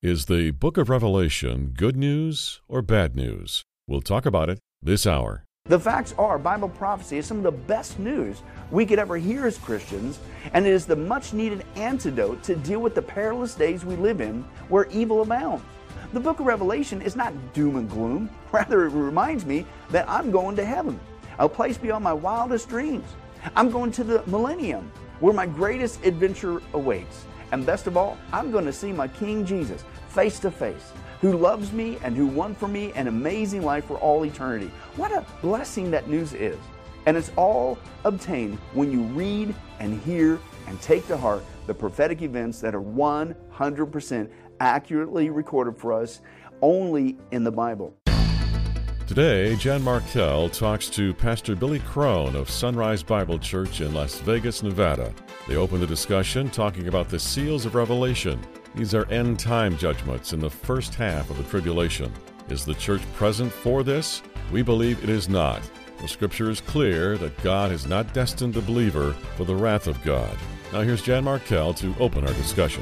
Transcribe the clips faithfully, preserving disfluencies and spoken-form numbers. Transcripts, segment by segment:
Is the book of Revelation good news or bad news? We'll talk about it this hour. The facts are, Bible prophecy is some of the best news we could ever hear as Christians, and it is the much-needed antidote to deal with the perilous days we live in where evil abounds. The book of Revelation is not doom and gloom. Rather, it reminds me that I'm going to heaven, a place beyond my wildest dreams. I'm going to the millennium, where my greatest adventure awaits. And best of all, I'm going to see my King Jesus face to face, who loves me and who won for me an amazing life for all eternity. What a blessing that news is. And it's all obtained when you read and hear and take to heart the prophetic events that are one hundred percent accurately recorded for us only in the Bible. Today, Jan Markell talks to Pastor Billy Crone of Sunrise Bible Church in Las Vegas, Nevada. They open the discussion talking about the seals of Revelation. These are end-time judgments in the first half of the tribulation. Is the church present for this? We believe it is not. The Scripture is clear that God has not destined the believer for the wrath of God. Now here's Jan Markell to open our discussion.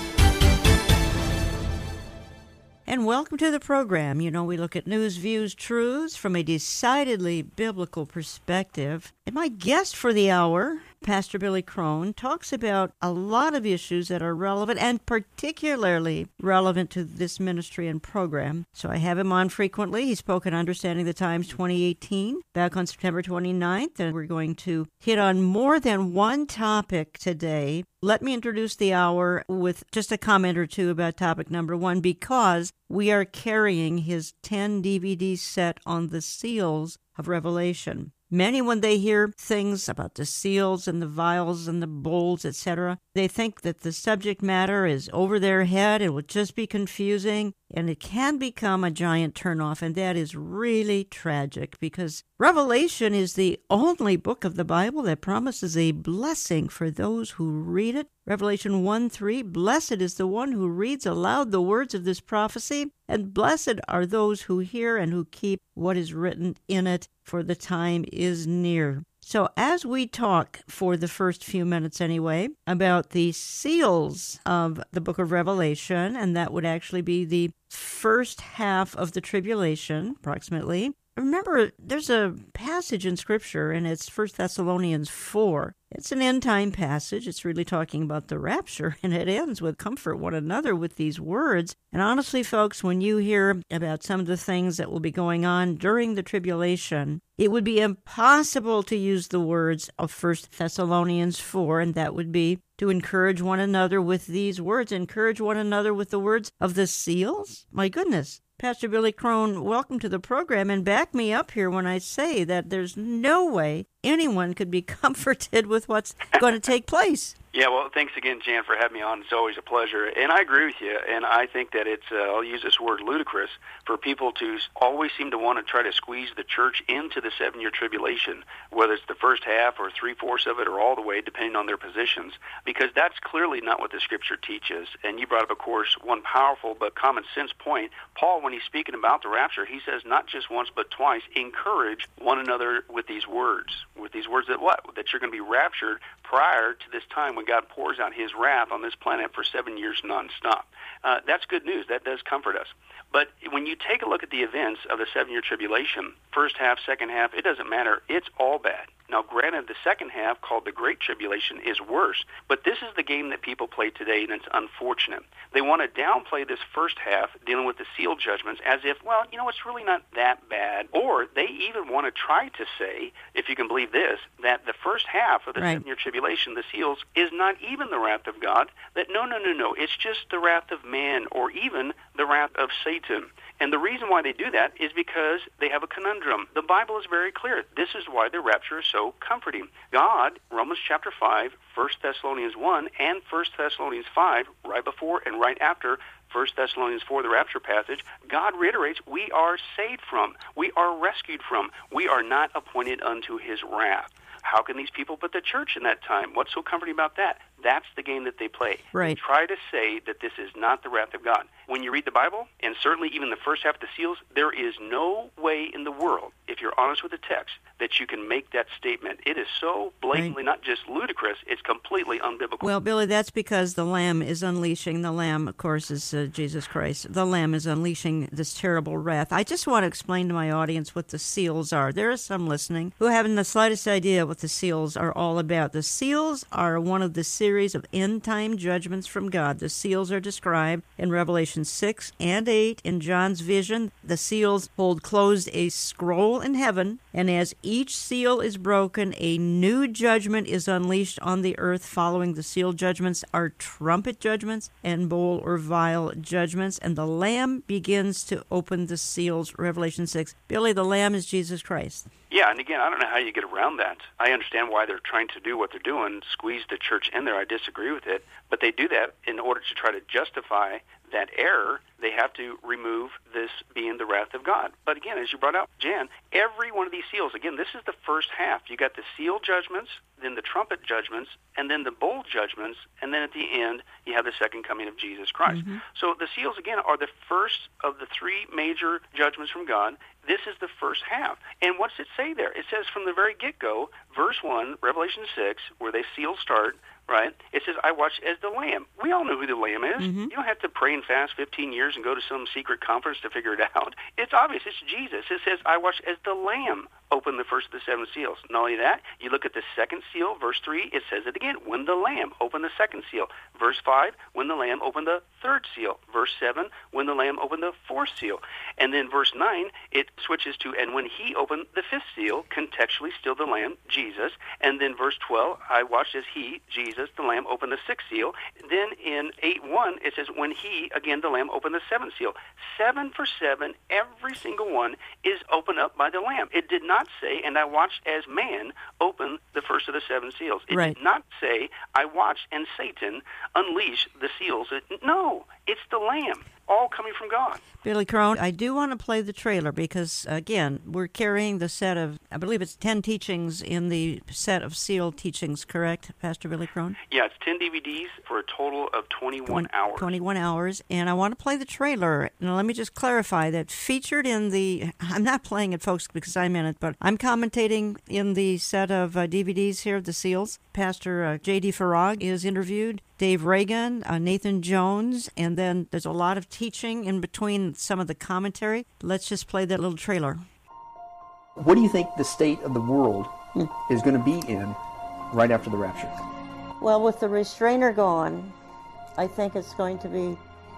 And welcome to the program. You know, we look at news, views, truths from a decidedly biblical perspective. And my guest for the hour, Pastor Billy Crone, talks about a lot of issues that are relevant and particularly relevant to this ministry and program. So I have him on frequently. He spoke at Understanding the Times twenty eighteen, back on September twenty-ninth, and we're going to hit on more than one topic today. Let me introduce the hour with just a comment or two about topic number one, because we are carrying his ten D V D set on the seals of Revelation. Many, when they hear things about the seals and the vials and the bowls, et cetera, they think that the subject matter is over their head. It will just be confusing, and it can become a giant turnoff, and that is really tragic because Revelation is the only book of the Bible that promises a blessing for those who read it. Revelation one three, blessed is the one who reads aloud the words of this prophecy, and blessed are those who hear and who keep what is written in it, for the time is near. So as we talk for the first few minutes anyway about the seals of the book of Revelation, and that would actually be the first half of the tribulation, approximately. Remember, there's a passage in Scripture, and it's First Thessalonians four. It's an end-time passage. It's really talking about the rapture, and it ends with comfort one another with these words. And honestly, folks, when you hear about some of the things that will be going on during the tribulation, it would be impossible to use the words of First Thessalonians four, and that would be to encourage one another with these words. Encourage one another with the words of the seals? My goodness. Pastor Billy Crone, welcome to the program, and back me up here when I say that there's no way anyone could be comforted with what's going to take place. Yeah, well, thanks again, Jan, for having me on. It's always a pleasure. And I agree with you, and I think that it's, uh, I'll use this word ludicrous, for people to always seem to want to try to squeeze the church into the seven-year tribulation, whether it's the first half or three-fourths of it or all the way, depending on their positions, because that's clearly not what the Scripture teaches. And you brought up, of course, one powerful but common-sense point. Paul, when he's speaking about the rapture, he says not just once but twice, encourage one another with these words. With these words that what? That you're going to be raptured prior to this time when God pours out his wrath on this planet for seven years nonstop. Uh, that's good news. That does comfort us. But when you take a look at the events of the seven-year tribulation, first half, second half, it doesn't matter. It's all bad. Now, granted, the second half, called the Great Tribulation, is worse. But this is the game that people play today, and it's unfortunate. They want to downplay this first half, dealing with the seal judgments, as if, well, you know, it's really not that bad. Or they even want to try to say, if you can believe this, that the first half of the right. seven-year tribulation, the seals, is not even the wrath of God. That no, no, no, no, it's just the wrath of man, or even the wrath of Satan. And the reason why they do that is because they have a conundrum. The Bible is very clear. This is why the rapture is so comforting. God, Romans chapter five, First Thessalonians one, and First Thessalonians five, right before and right after First Thessalonians four, the rapture passage, God reiterates, we are saved from, we are rescued from, we are not appointed unto his wrath. How can these people put the church in that time? What's so comforting about that? That's the game that they play. Right. They try to say that this is not the wrath of God. When you read the Bible, and certainly even the first half of the seals, there is no way in the world, if you're honest with the text, that you can make that statement. It is so blatantly right. not just ludicrous, it's completely unbiblical. Well, Billy, that's because the Lamb is unleashing. The Lamb, of course, is uh, Jesus Christ. The Lamb is unleashing this terrible wrath. I just want to explain to my audience what the seals are. There are some listening who haven't the slightest idea what the seals are all about. The seals are one of the series of end-time judgments from God. The seals are described in Revelation six and eight in John's vision. The seals hold closed a scroll in heaven, and as each seal is broken, a new judgment is unleashed on the earth. Following the seal judgments are trumpet judgments and bowl or vial judgments, and the Lamb begins to open the seals. Revelation six. Billy, the Lamb is Jesus Christ. Yeah, and again, I don't know how you get around that. I understand why they're trying to do what they're doing, squeeze the church in there. I disagree with it. But they do that in order to try to justify that error. They have to remove this being the wrath of God. But again, as you brought out, Jan, every one of these seals, again, this is the first half. You got the seal judgments, then the trumpet judgments, and then the bowl judgments, and then at the end, you have the second coming of Jesus Christ. Mm-hmm. So the seals, again, are the first of the three major judgments from God. This is the first half. And what's it say there? It says from the very get-go, verse one, Revelation six, where they seals start, right? It says, I watched as the Lamb. We all know who the Lamb is. Mm-hmm. You don't have to pray and fast fifteen years and go to some secret conference to figure it out. It's obvious. It's Jesus. It says, I watched as the Lamb open the first of the seven seals. Not only that, you look at the second seal, verse three, it says it again, when the Lamb opened the second seal. Verse five, when the Lamb opened the third seal. Verse seven, when the Lamb opened the fourth seal. And then verse nine, it switches to, and when he opened the fifth seal, contextually still the Lamb, Jesus. And then verse twelve, I watched as he, Jesus, the Lamb, opened the sixth seal. Then in eight one, it says, when he, again, the Lamb, opened the seventh seal. Seven for seven, every single one is opened up by the Lamb. It did not say, and I watched as man open the first of the seven seals. It right. did not say, I watched and Satan unleash the seals. It, no, it's the Lamb, all coming from God. Billy Crone, I do want to play the trailer because, again, we're carrying the set of, I believe it's ten teachings in the set of seal teachings, correct, Pastor Billy Crone? Yeah, it's ten D V Ds for a total of twenty-one hours. twenty-one hours, and I want to play the trailer. Now, let me just clarify that featured in the, I'm not playing it, folks, because I'm in it, but I'm commentating in the set of uh, D V Ds here, the seals. Pastor uh, J D Farag is interviewed, Dave Reagan, uh, Nathan Jones, and then there's a lot of teaching in between some of the commentary. Let's just play that little trailer. What do you think the state of the world hmm. is going to be in right after the rapture? Well, with the restrainer gone, I think it's going to be,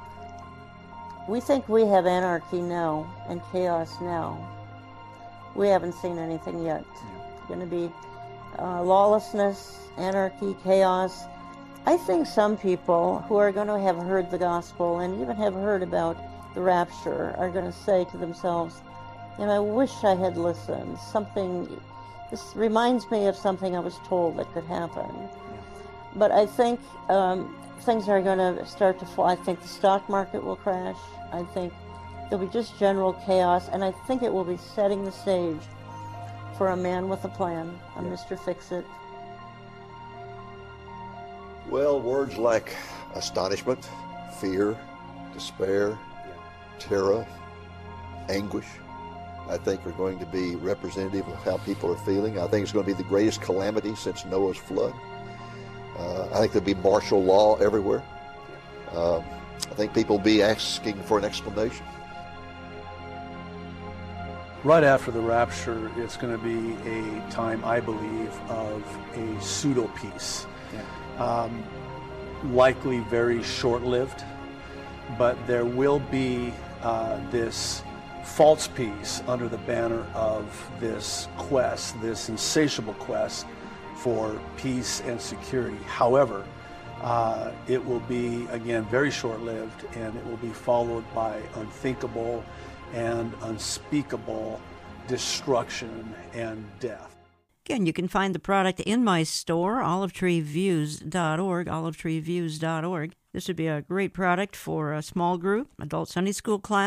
we think we have anarchy now and chaos now. We haven't seen anything yet. It's going to be uh, lawlessness, anarchy, chaos. I think some people who are going to have heard the gospel and even have heard about the rapture are going to say to themselves, and I wish I had listened. Something, this reminds me of something I was told that could happen. But I think um, things are going to start to fall. I think the stock market will crash. I think there'll be just general chaos, and I think it will be setting the stage for a man with a plan, a Mister Fix-It. Well, words like astonishment, fear, despair, terror, anguish, I think are going to be representative of how people are feeling. I think it's going to be the greatest calamity since Noah's flood. Uh, I think there'll be martial law everywhere. Uh, I think people will be asking for an explanation. Right after the rapture, it's going to be a time, I believe, of a pseudo-peace. Yeah. Um, likely very short-lived, but there will be uh, this false peace under the banner of this quest, this insatiable quest for peace and security. However, uh, it will be, again, very short-lived, and it will be followed by unthinkable and unspeakable destruction and death. Again, you can find the product in my store, olive tree views dot org, olive tree views dot org. This would be a great product for a small group, adult Sunday school class.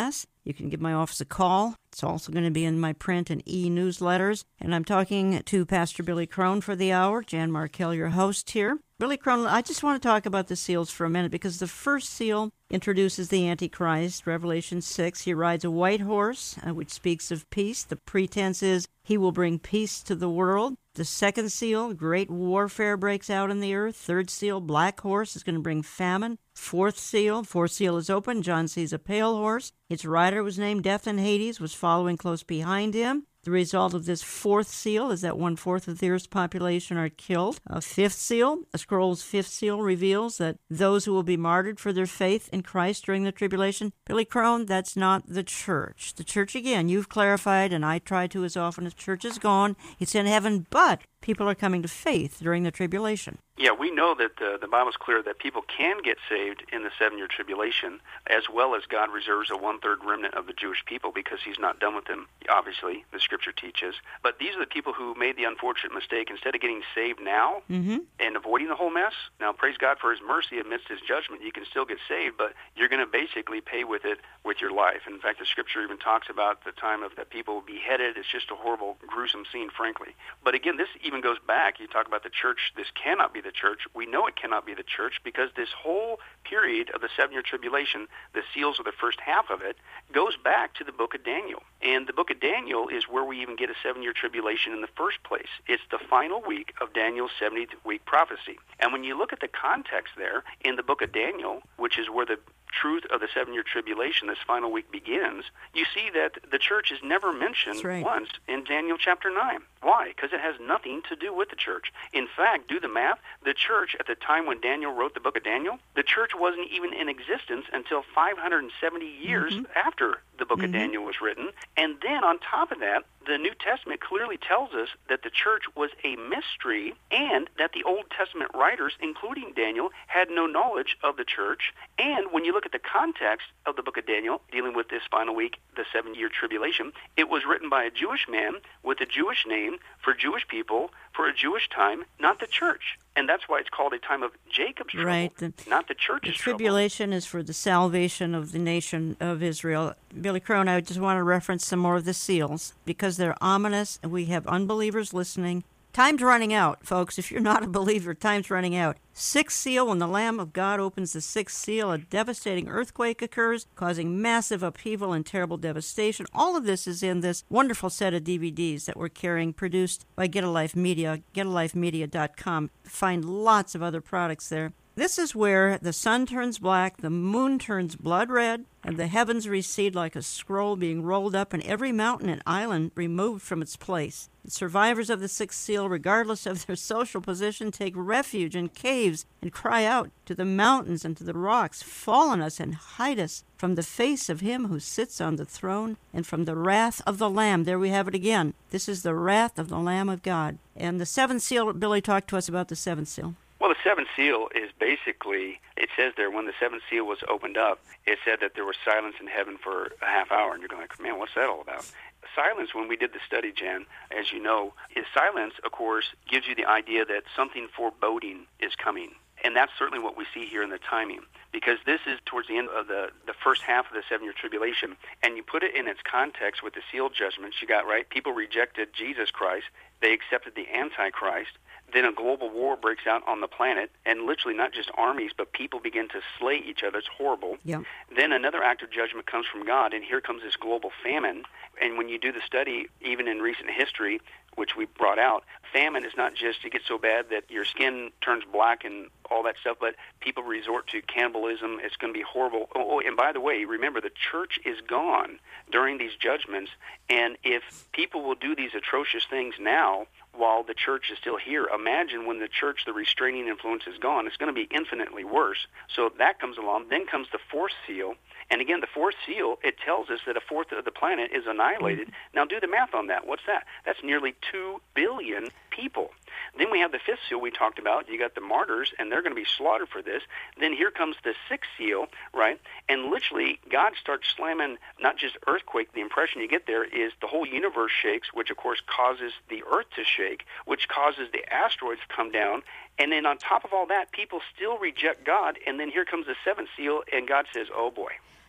You can give my office a call. It's also going to be in my print and e-newsletters. And I'm talking to Pastor Billy Crone for the hour. Jan Markell, your host here. Billy Crone, I just want to talk about the seals for a minute because the first seal introduces the Antichrist, Revelation six. He rides a white horse, uh, which speaks of peace. The pretense is he will bring peace to the world. The second seal, great warfare breaks out in the earth. Third seal, black horse, is going to bring famine. Fourth seal, fourth seal is open. John sees a pale horse. Its rider was named Death, and Hades was following close behind him. The result of this fourth seal is that one-fourth of the Earth's population are killed. A fifth seal, a scroll's fifth seal, reveals that those who will be martyred for their faith in Christ during the tribulation. Billy Crone, that's not the church. The church, again, you've clarified, and I try to as often as church is gone. It's in heaven, but people are coming to faith during the tribulation. Yeah, we know that uh, the Bible's clear that people can get saved in the seven-year tribulation, as well as God reserves a one-third remnant of the Jewish people because he's not done with them, obviously, the Scripture teaches. But these are the people who made the unfortunate mistake. Instead of getting saved now mm-hmm. and avoiding the whole mess, now praise God for his mercy amidst his judgment. You can still get saved, but you're going to basically pay with it with your life. In fact, the Scripture even talks about the time of that people will be beheaded. It's just a horrible, gruesome scene, frankly. But again, this even goes back. You talk about the church. This cannot be the church. We know it cannot be the church because this whole period of the seven-year tribulation, the seals of the first half of it, goes back to the book of Daniel. And the book of Daniel is where we even get a seven-year tribulation in the first place. It's the final week of Daniel's seventieth-week prophecy. And when you look at the context there in the book of Daniel, which is where the truth of the seven-year tribulation, this final week, begins, you see that the church is never mentioned right. once in Daniel chapter nine. Why? Because it has nothing to do with the church. In fact, do the math, the church at the time when Daniel wrote the book of Daniel, the church wasn't even in existence until five hundred seventy years mm-hmm. after the book mm-hmm. of Daniel was written. And then on top of that, the New Testament clearly tells us that the church was a mystery and that the Old Testament writers, including Daniel, had no knowledge of the church. And when you look at the context of the book of Daniel, dealing with this final week, the seven-year tribulation, it was written by a Jewish man with a Jewish name for Jewish people for a Jewish time, not the church. And that's why it's called a time of Jacob's trouble, right. the, not the church's the tribulation trouble. Is for the salvation of the nation of Israel. Billy Crone, I just want to reference some more of the seals because they're ominous and we have unbelievers listening. Time's running out, folks. If you're not a believer, time's running out. Sixth seal, when the Lamb of God opens the sixth seal, a devastating earthquake occurs, causing massive upheaval and terrible devastation. All of this is in this wonderful set of D V Ds that we're carrying, produced by Get a Life Media, get a life media dot com. Find lots of other products there. This is where the sun turns black, the moon turns blood red, and the heavens recede like a scroll being rolled up, and every mountain and island removed from its place. The survivors of the sixth seal, regardless of their social position, take refuge in caves and cry out to the mountains and to the rocks, "Fall on us and hide us from the face of him who sits on the throne and from the wrath of the Lamb." There we have it again. This is the wrath of the Lamb of God. And the seventh seal, Billy talked to us about the seventh seal. Well, the seventh seal is basically, it says there, when the seventh seal was opened up, it said that there was silence in heaven for a half hour. And you're going like, man, what's that all about? Silence, when we did the study, Jan, as you know, is silence, of course, gives you the idea that something foreboding is coming. And that's certainly what we see here in the timing, because this is towards the end of the, the first half of the seven-year tribulation, and you put it in its context with the seal judgments. You got, right, people rejected Jesus Christ. They accepted the Antichrist. Then a global war breaks out on the planet, and literally not just armies, but people begin to slay each other. It's horrible. Yeah. Then another act of judgment comes from God, and here comes this global famine. And when you do the study, even in recent history, which we brought out, famine is not just, it gets so bad that your skin turns black and all that stuff, but people resort to cannibalism. It's going to be horrible. Oh, and by the way, remember, the church is gone during these judgments, and if people will do these atrocious things now while the church is still here, imagine when the church, the restraining influence is gone, it's going to be infinitely worse. So that comes along. Then comes the fourth seal. And again, the fourth seal, it tells us that a fourth of the planet is annihilated. Now do the math on that. What's that? That's nearly two billion people. Then we have the fifth seal we talked about. You got the martyrs, and they're going to be slaughtered for this. Then here comes the sixth seal, right? And literally, God starts slamming not just earthquake. The impression you get there is the whole universe shakes, which, of course, causes the earth to shake, which causes the asteroids to come down. And then on top of all that, people still reject God. And then here comes the seventh seal, and God says, oh, boy.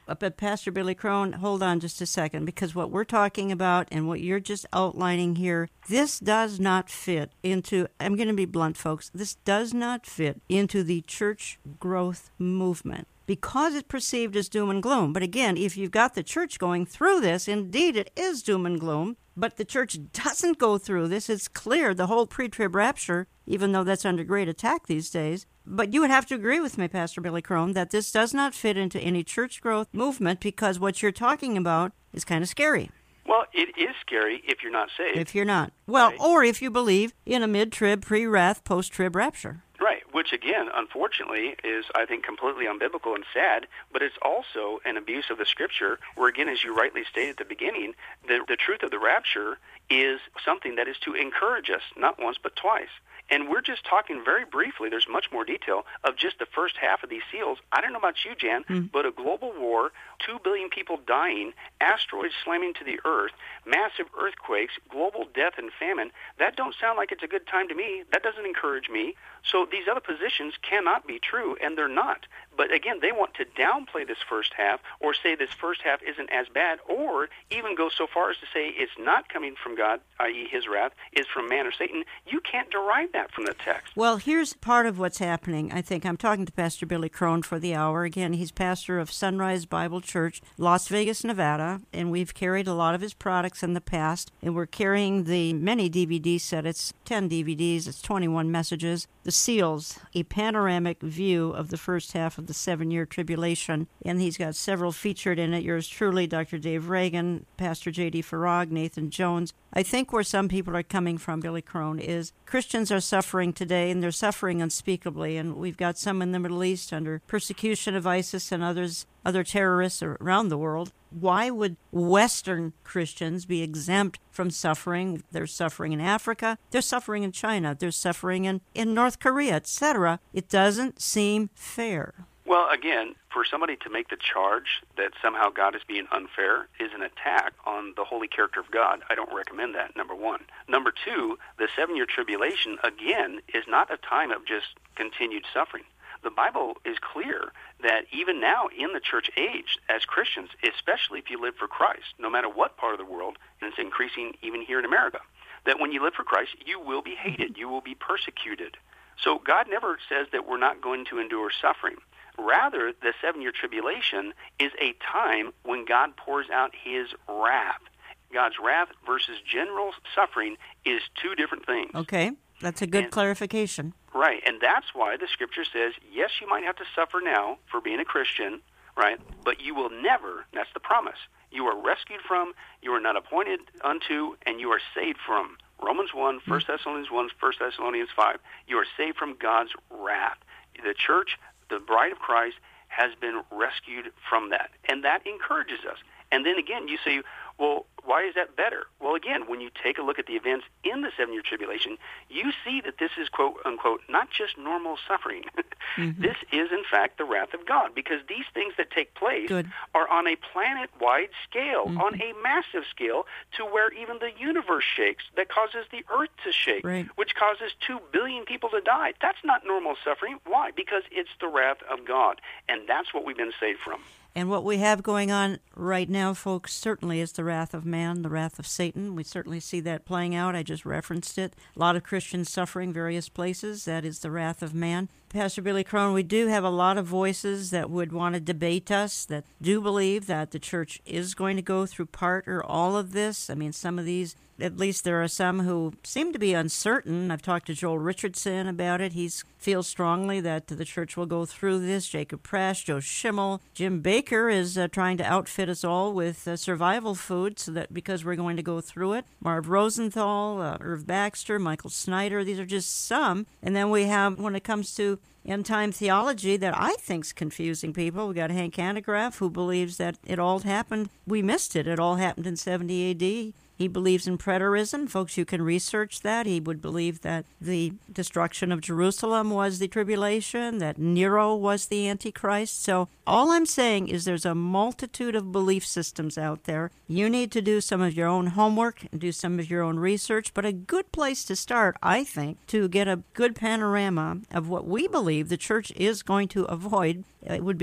But Pastor Billy Crone, hold on just a second, because what we're talking about and what you're just outlining here, this does not fit into, I'm going to be blunt, folks, this does not fit into the church growth movement, because it's perceived as doom and gloom. But again, if you've got the church going through this, indeed it is doom and gloom, but the church doesn't go through this. It's clear, the whole pre-trib rapture, even though that's under great attack these days. But you would have to agree with me, Pastor Billy Crone, that this does not fit into any church growth movement, because what you're talking about is kind of scary. Well, it is scary if you're not saved. If you're not. Well, right? Or if you believe in a mid-trib, pre-wrath, post-trib rapture. Right, which again, unfortunately, is, I think, completely unbiblical and sad, but it's also an abuse of the Scripture, where, again, as you rightly stated at the beginning, the, the truth of the rapture is something that is to encourage us, not once but twice. And we're just talking very briefly, there's much more detail, of just the first half of these seals. I don't know about you, Jan, mm. but a global war, two billion people dying, asteroids slamming to the earth, massive earthquakes, global death and famine, that don't sound like it's a good time to me. That doesn't encourage me. So these other positions cannot be true, and they're not. But again, they want to downplay this first half, or say this first half isn't as bad, or even go so far as to say it's not coming from God, that is his wrath, is from man or Satan. You can't derive that from the text. Well, here's part of what's happening. I think I'm talking to Pastor Billy Crone for the hour. Again, he's pastor of Sunrise Bible Church, Las Vegas, Nevada, and we've carried a lot of his products in the past, and we're carrying the many D V D sets. It's ten D V Ds, it's twenty-one messages. The Seals, a panoramic view of the first half of the seven-year tribulation, and he's got several featured in it. Yours truly, Doctor Dave Reagan, Pastor J D Farag, Nathan Jones. I think where some people are coming from, Billy Crone, is Christians are suffering today, and they're suffering unspeakably, and we've got some in the Middle East under persecution of ISIS and others, other terrorists around the world. Why would Western Christians be exempt from suffering? They're suffering in Africa, they're suffering in China, they're suffering in, in North Korea, et cetera. It doesn't seem fair. Well, again, for somebody to make the charge that somehow God is being unfair is an attack on the holy character of God. I don't recommend that, number one. Number two, the seven-year tribulation, again, is not a time of just continued suffering. The Bible is clear that even now in the church age, as Christians, especially if you live for Christ, no matter what part of the world, and it's increasing even here in America, that when you live for Christ, you will be hated, you will be persecuted. So God never says that we're not going to endure suffering. Rather, the seven-year tribulation is a time when God pours out his wrath. God's wrath versus general suffering is two different things. Okay, that's a good and, clarification. Right, and that's why the Scripture says, yes, you might have to suffer now for being a Christian, right, but you will never, that's the promise, you are rescued from, you are not appointed unto, and you are saved from. Romans one, First Thessalonians one, First Thessalonians five, you are saved from God's wrath. The church, the bride of Christ, has been rescued from that, and that encourages us. And then again, you say, well, why is that better? Well, again, when you take a look at the events in the seven-year tribulation, you see that this is, quote, unquote, not just normal suffering. Mm-hmm. This is, in fact, the wrath of God, because these things that take place Good. Are on a planet-wide scale, mm-hmm. on a massive scale, to where even the universe shakes, that causes the earth to shake, right. which causes two billion people to die. That's not normal suffering. Why? Because it's the wrath of God, and that's what we've been saved from. And what we have going on right now, folks, certainly is the wrath of man, the wrath of Satan. We certainly see that playing out. I just referenced it. A lot of Christians suffering various places. That is the wrath of man. Pastor Billy Crone, we do have a lot of voices that would want to debate us, that do believe that the church is going to go through part or all of this. I mean, some of these, at least there are some who seem to be uncertain. I've talked to Joel Richardson about it. He feels strongly that the church will go through this. Jacob Prasch, Joe Schimmel. Jim Baker is uh, trying to outfit us all with uh, survival food so that because we're going to go through it. Marv Rosenthal, uh, Irv Baxter, Michael Snyder. These are just some. And then we have, when it comes to end-time theology that I think's confusing people. We got Hank Hanegraaff, who believes that it all happened. We missed it. It all happened in seventy A D. He believes in preterism. Folks, you can research that. He would believe that the destruction of Jerusalem was the tribulation, that Nero was the Antichrist. So all I'm saying is there's a multitude of belief systems out there. You need to do some of your own homework and do some of your own research. But a good place to start, I think, to get a good panorama of what we believe the church is going to avoid, it would be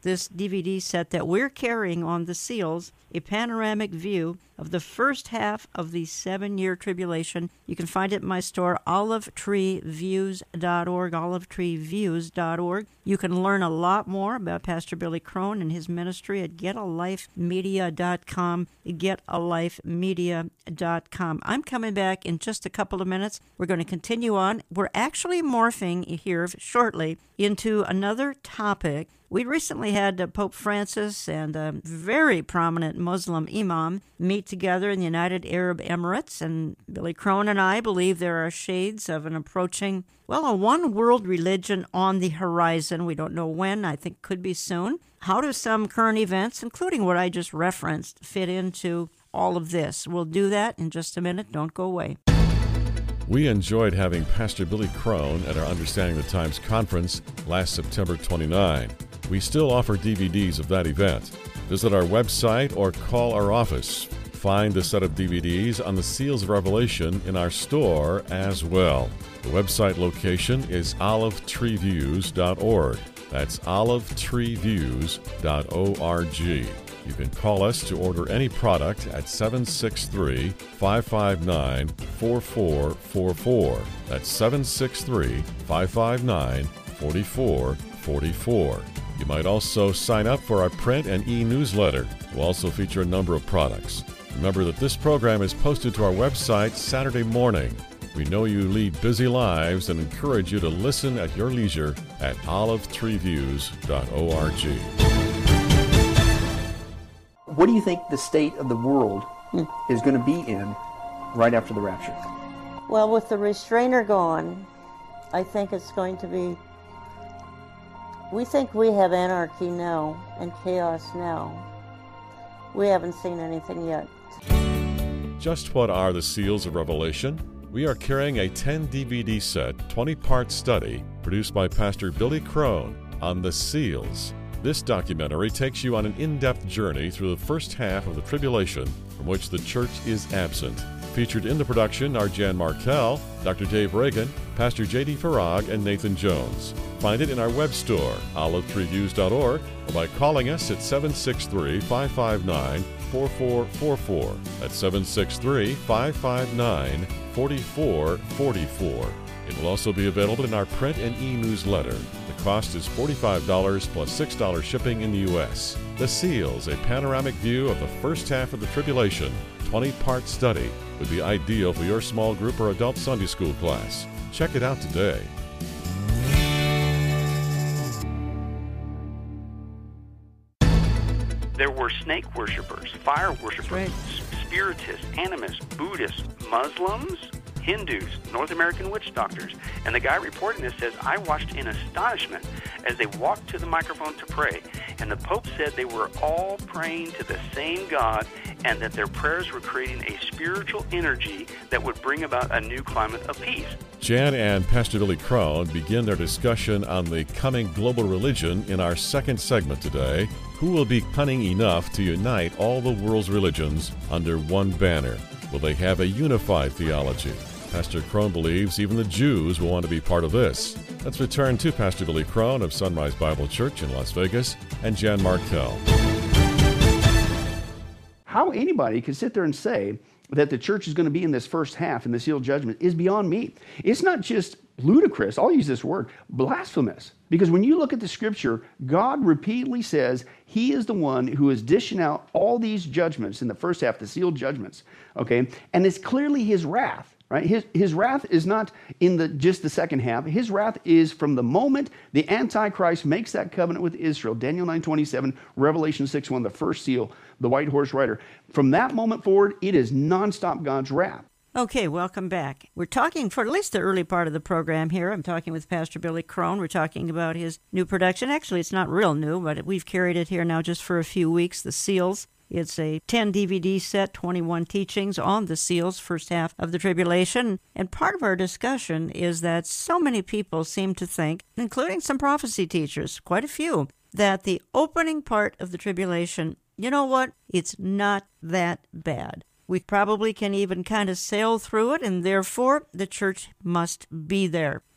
this D V D set that we're carrying on the seals, a panoramic view of the first half of the seven-year tribulation. You can find it in my store, olive tree views dot org, olive tree views dot org. You can learn a lot more about Pastor Billy Crone and his ministry at get a life media dot com, get a life media dot com. I'm coming back in just a couple of minutes. We're going to continue on. We're actually morphing here shortly into another topic. We recently had uh, Pope Francis and a very prominent Muslim imam meet together in the United Arab Emirates, and Billy Crone and I believe there are shades of an approaching, well, a one-world religion on the horizon. We don't know when. I think could be soon. How do some current events, including what I just referenced, fit into all of this? We'll do that in just a minute. Don't go away. We enjoyed having Pastor Billy Crone at our Understanding the Times conference last September twenty-ninth. We still offer D V Ds of that event. Visit our website or call our office. Find a set of D V Ds on the Seals of Revelation in our store as well. The website location is olive tree views dot org. That's olive tree views dot org. You can call us to order any product at seven six three, five five nine, four four four four. That's seven six three, five five nine, four four four four. You might also sign up for our print and e-newsletter. We'll also feature a number of products. Remember that this program is posted to our website Saturday morning. We know you lead busy lives and encourage you to listen at your leisure at olive tree views dot org. What do you think the state of the world hmm. is going to be in right after the rapture? Well, with the restrainer gone, I think it's going to be... We think we have anarchy now and chaos now. We haven't seen anything yet. Just what are the Seals of Revelation? We are carrying a ten D V D set, twenty-part study produced by Pastor Billy Crone on the Seals. This documentary takes you on an in-depth journey through the first half of the tribulation from which the church is absent. Featured in the production are Jan Markell, Doctor Dave Reagan, Pastor J D Farag, and Nathan Jones. Find it in our web store, olive tree views dot org, or by calling us at seven six three, five five nine, four four four four. That's seven six three, five five nine, four four four four. It will also be available in our print and e-newsletter. The cost is forty-five dollars plus six dollars shipping in the U S. The Seals, a panoramic view of the first half of the tribulation, twenty-part study, would be ideal for your small group or adult Sunday school class. Check it out today. There were snake worshipers, fire worshipers, right. spiritists, animists, Buddhists, Muslims, Hindus, North American witch doctors. And the guy reporting this says, I watched in astonishment as they walked to the microphone to pray. And the Pope said they were all praying to the same God and that their prayers were creating a spiritual energy that would bring about a new climate of peace. Jan and Pastor Billy Crone begin their discussion on the coming global religion in our second segment today. Who will be cunning enough to unite all the world's religions under one banner? Will they have a unified theology? Pastor Crone believes even the Jews will want to be part of this. Let's return to Pastor Billy Crone of Sunrise Bible Church in Las Vegas and Jan Markell. How anybody could sit there and say that the church is going to be in this first half in the sealed judgment is beyond me. It's not just ludicrous, I'll use this word, blasphemous. Because when you look at the scripture, God repeatedly says he is the one who is dishing out all these judgments in the first half, the sealed judgments, okay? And it's clearly his wrath, right? His, his wrath is not in the just the second half. His wrath is from the moment the Antichrist makes that covenant with Israel, Daniel nine twenty-seven, Revelation six one, the first seal, the white horse rider. From that moment forward, it is nonstop God's wrath. Okay, welcome back. We're talking for at least the early part of the program here. I'm talking with Pastor Billy Crone. We're talking about his new production. Actually, it's not real new, but we've carried it here now just for a few weeks, The Seals. It's a ten D V D set, twenty-one teachings on the seals, first half of the tribulation. And part of our discussion is that so many people seem to think, including some prophecy teachers, quite a few, that the opening part of the tribulation, you know what, it's not that bad. We probably can even kind of sail through it, and therefore the church must be there.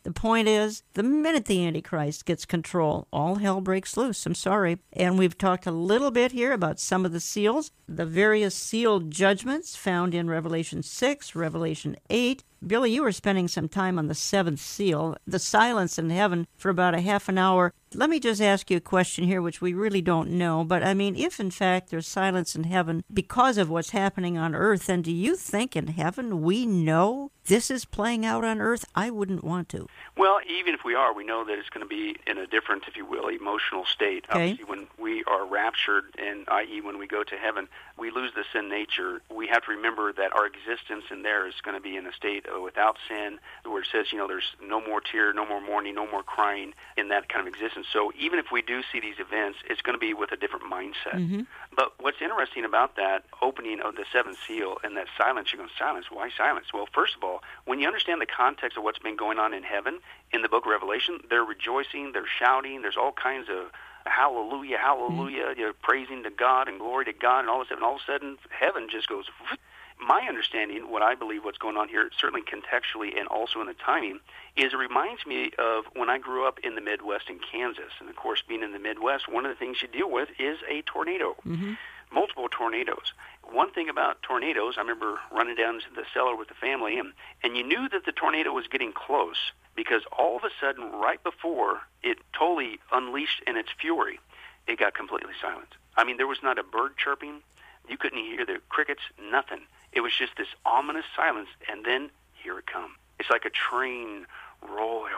The point is, the minute the Antichrist gets control, all hell breaks loose. I'm sorry. And we've talked a little bit here about some of the seals, the various sealed judgments found in Revelation six, Revelation eight. Billy, you were spending some time on the seventh seal, the silence in heaven, for about a half an hour. Let me just ask you a question here, which we really don't know. But, I mean, if, in fact, there's silence in heaven because of what's happening on earth, then do you think in heaven we know this is playing out on earth? I wouldn't want to. Well, even if we are, we know that it's going to be in a different, if you will, emotional state. Okay. Obviously, when we are raptured, and that is when we go to heaven, we lose the sin nature. We have to remember that our existence in there is going to be in a state without sin, where it says, you know, there's no more tear, no more mourning, no more crying in that kind of existence. So even if we do see these events, it's going to be with a different mindset. Mm-hmm. But what's interesting about that opening of the seventh seal and that silence, you're going, silence? Why silence? Well, first of all, when you understand the context of what's been going on in heaven, in the book of Revelation, they're rejoicing, they're shouting, there's all kinds of hallelujah, hallelujah, mm-hmm. you know, praising to God and glory to God, and all of a sudden, all of a sudden, heaven just goes. My understanding, what I believe what's going on here, certainly contextually and also in the timing, is it reminds me of when I grew up in the Midwest in Kansas. And, of course, being in the Midwest, one of the things you deal with is a tornado, mm-hmm. multiple tornadoes. One thing about tornadoes, I remember running down to the cellar with the family, and, and you knew that the tornado was getting close because all of a sudden, right before it totally unleashed in its fury, it got completely silent. I mean, there was not a bird chirping. You couldn't hear the crickets, nothing. It was just this ominous silence, and then here it comes. It's like a train rolling,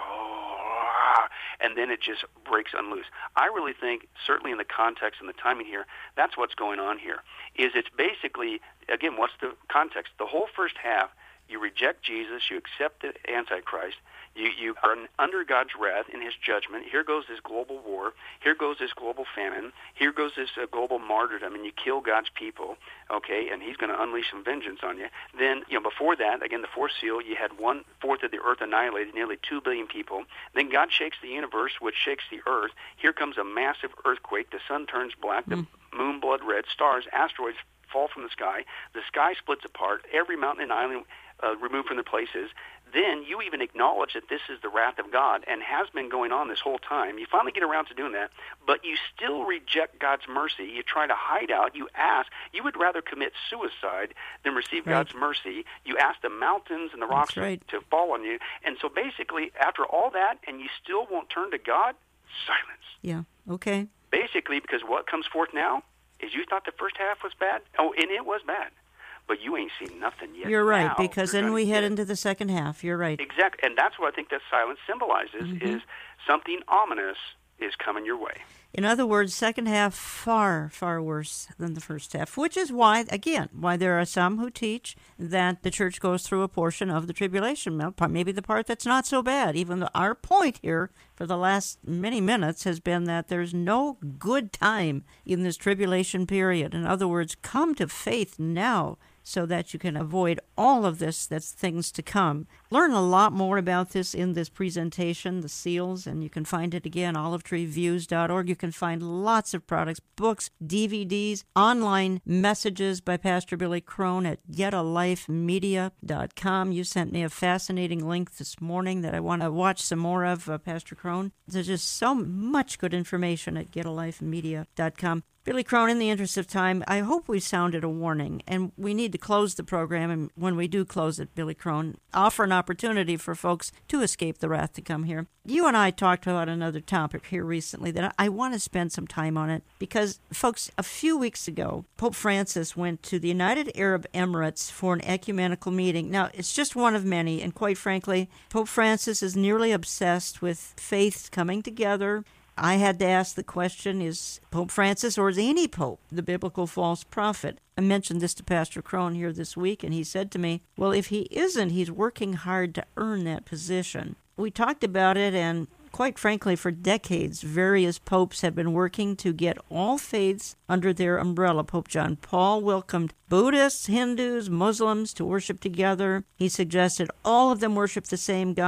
oh, and then it just breaks unloose. I really think, certainly in the context and the timing here, that's what's going on here, is it's basically, again, what's the context? The whole first half, you reject Jesus, you accept the Antichrist, You, you are under God's wrath in his judgment. Here goes this global war. Here goes this global famine. Here goes this uh, global martyrdom, and you kill God's people, okay, and he's going to unleash some vengeance on you. Then, you know, before that, again, the fourth seal, you had one-fourth of the earth annihilated, nearly two billion people. Then God shakes the universe, which shakes the earth. Here comes a massive earthquake. The sun turns black. Mm. The moon blood red. Stars, asteroids fall from the sky. The sky splits apart. Every mountain and island uh, removed from their places. Then you even acknowledge that this is the wrath of God and has been going on this whole time. You finally get around to doing that, but you still reject God's mercy. You try to hide out. You ask. You would rather commit suicide than receive right. God's mercy. You ask the mountains and the rocks right. to fall on you. And so basically, after all that, and you still won't turn to God, silence. Yeah, okay. Basically, because what comes forth now is you thought the first half was bad. Oh, and it was bad. But you ain't seen nothing yet. You're right, now, because then we head into the second half. You're right. Exactly, and that's what I think that silence symbolizes, mm-hmm. is something ominous is coming your way. In other words, second half far, far worse than the first half, which is why, again, why there are some who teach that the church goes through a portion of the tribulation, maybe the part that's not so bad. Even though our point here for the last many minutes has been that there's no good time in this tribulation period. In other words, come to faith now, so that you can avoid all of this that's things to come. Learn a lot more about this in this presentation, the seals, and you can find it again, olive tree views dot org. You can find lots of products, books, D V Ds, online messages by Pastor Billy Crone at get a life media dot com. You sent me a fascinating link this morning that I want to watch some more of, uh, Pastor Crone. There's just so much good information at get a life media dot com. Billy Crone, in the interest of time, I hope we sounded a warning, and we need to close the program, and when we do close it, Billy Crone, offer an opportunity for folks to escape the wrath to come here. You and I talked about another topic here recently that I want to spend some time on it, because, folks, a few weeks ago, Pope Francis went to the United Arab Emirates for an ecumenical meeting. Now, it's just one of many, and quite frankly, Pope Francis is nearly obsessed with faiths coming together. I had to ask the question, is Pope Francis, or is any pope, the biblical false prophet? I mentioned this to Pastor Crone here this week, and he said to me, well, if he isn't, he's working hard to earn that position. We talked about it, and quite frankly, for decades, various popes have been working to get all faiths under their umbrella. Pope John Paul welcomed Buddhists, Hindus, Muslims to worship together. He suggested all of them worship the same God.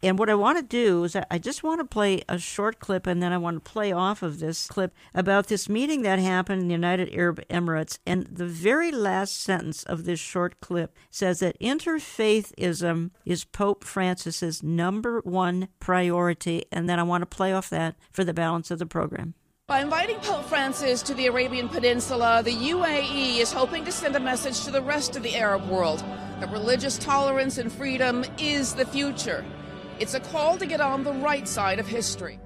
And what I want to do is I just want to play a short clip, and then I want to play off of this clip about this meeting that happened in the United Arab Emirates. And the very last sentence of this short clip says that interfaithism is Pope Francis's number one priority. And then I want to play off that for the balance of the program. By inviting Pope Francis to the Arabian Peninsula, the U A E is hoping to send a message to the rest of the Arab world that religious tolerance and freedom is the future. It's a call to get on the right side of history.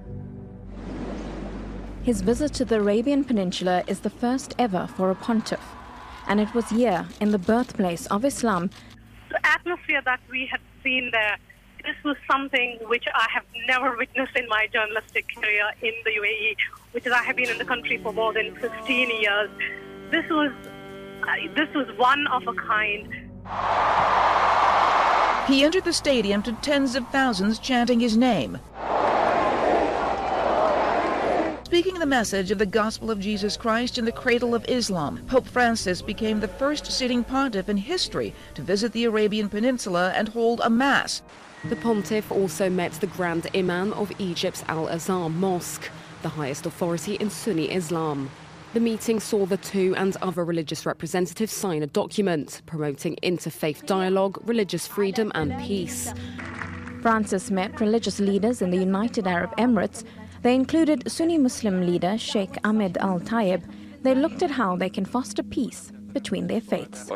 His visit to the Arabian Peninsula is the first ever for a pontiff, and it was here, in the birthplace of Islam. The atmosphere that we had seen there, this was something which I have never witnessed in my journalistic career in the U A E, which is I have been in the country for more than fifteen years. This was, uh, this was one of a kind. He entered the stadium to tens of thousands chanting his name, speaking the message of the gospel of Jesus Christ in the cradle of Islam. Pope Francis became the first sitting pontiff in history to visit the Arabian Peninsula and hold a mass. The pontiff also met the Grand Imam of Egypt's Al-Azhar Mosque, the highest authority in Sunni Islam. The meeting saw the two and other religious representatives sign a document promoting interfaith dialogue, religious freedom and peace. Francis met religious leaders in the United Arab Emirates. They included Sunni Muslim leader Sheikh Ahmed Al-Tayeb. They looked at how they can foster peace between their faiths.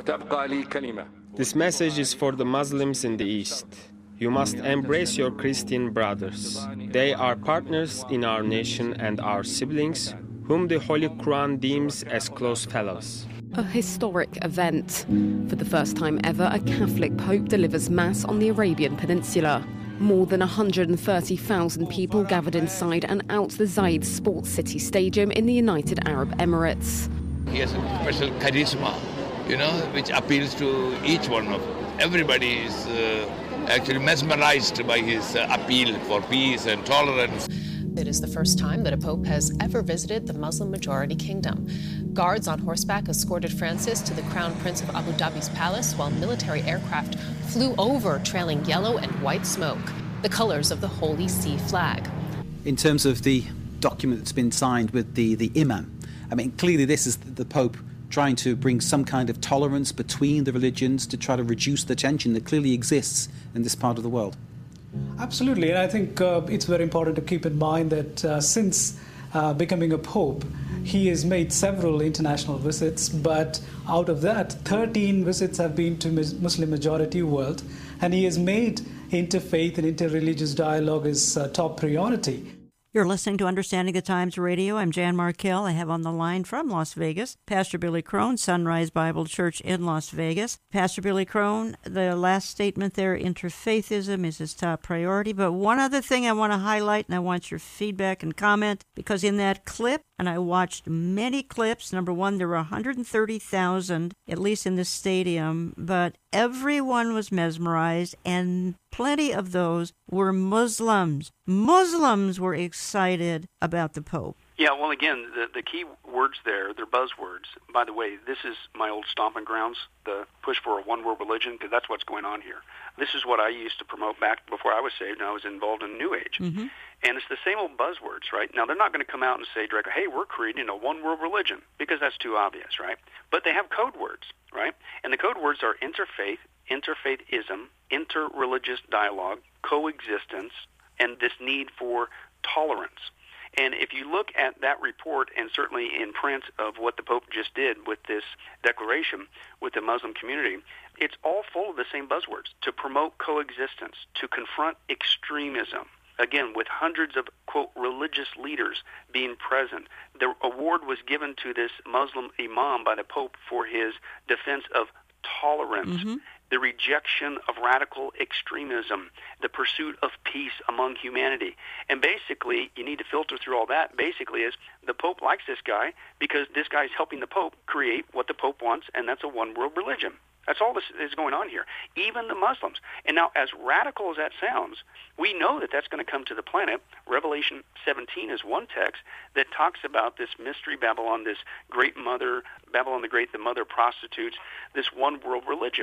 This message is for the Muslims in the East. You must embrace your Christian brothers. They are partners in our nation and our siblings, whom the Holy Quran deems as close fellows. A historic event. For the first time ever, a Catholic pope delivers Mass on the Arabian Peninsula. More than one hundred thirty thousand people gathered inside and out the Zayed Sports City Stadium in the United Arab Emirates. He has a special charisma, you know, which appeals to each one of them. Everybody is uh, actually mesmerized by his uh, appeal for peace and tolerance. It is the first time that a pope has ever visited the Muslim-majority kingdom. Guards on horseback escorted Francis to the Crown Prince of Abu Dhabi's palace, while military aircraft flew over, trailing yellow and white smoke, the colors of the Holy See flag. In terms of the document that's been signed with the, the imam, I mean, clearly this is the Pope trying to bring some kind of tolerance between the religions to try to reduce the tension that clearly exists in this part of the world. Absolutely, and I think uh, it's very important to keep in mind that uh, since uh, becoming a pope, he has made several international visits, but out of that, thirteen visits have been to Muslim-majority world, and he has made interfaith and interreligious dialogue his uh, top priority. You're listening to Understanding the Times Radio. I'm Jan Markell. I have on the line from Las Vegas Pastor Billy Crone, Sunrise Bible Church in Las Vegas. Pastor Billy Crone, the last statement there, interfaithism is his top priority. But one other thing I want to highlight, and I want your feedback and comment, because in that clip, and I watched many clips, number one, there were one hundred thirty thousand, at least in the stadium, but everyone was mesmerized, and plenty of those were Muslims. Muslims were excited about the Pope. Yeah, well, again, the, the key words there, they're buzzwords. By the way, this is my old stomping grounds, the push for a one-world religion, because that's what's going on here. This is what I used to promote back before I was saved, and I was involved in New Age. Mm-hmm. And it's the same old buzzwords, right? Now, they're not going to come out and say directly, hey, we're creating a one-world religion, because that's too obvious, right? But they have code words, right? And the code words are interfaith, interfaithism, interreligious dialogue, coexistence, and this need for tolerance. And if you look at that report, and certainly in print of what the Pope just did with this declaration with the Muslim community, it's all full of the same buzzwords: to promote coexistence, to confront extremism, again, with hundreds of, quote, religious leaders being present. The award was given to this Muslim imam by the Pope for his defense of tolerance, mm-hmm. the rejection of radical extremism, the pursuit of peace among humanity. And basically, you need to filter through all that, basically is the Pope likes this guy because this guy's helping the Pope create what the Pope wants, and that's a one-world religion. That's all this is going on here, even the Muslims. And now, as radical as that sounds, we know that that's going to come to the planet. Revelation seventeen is one text that talks about this mystery Babylon, this great mother, Babylon the Great, the mother of prostitutes, this one-world religion.